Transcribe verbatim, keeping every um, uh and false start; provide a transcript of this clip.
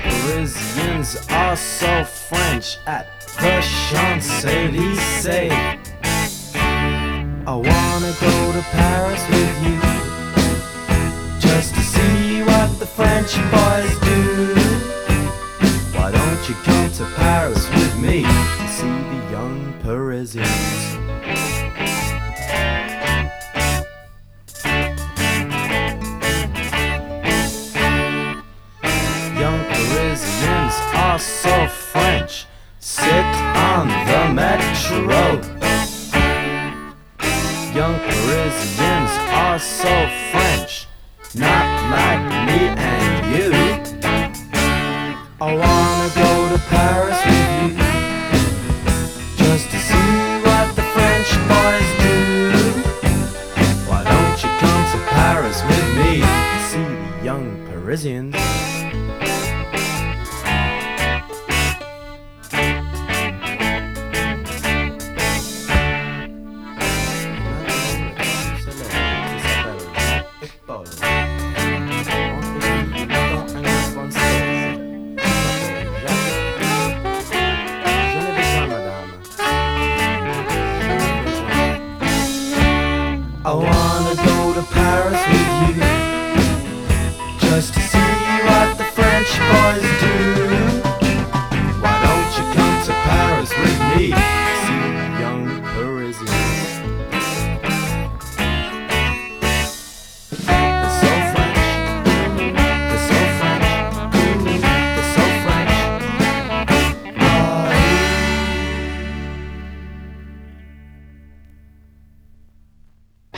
Parisians are so French at the Champs-Élysées. I wanna go to Paris with you, just to see what the French boys do. Why don't you come to Paris with me to see the young Parisians? Young Parisians are so French, sit on the metro. Young Parisians are so French, not like me and you.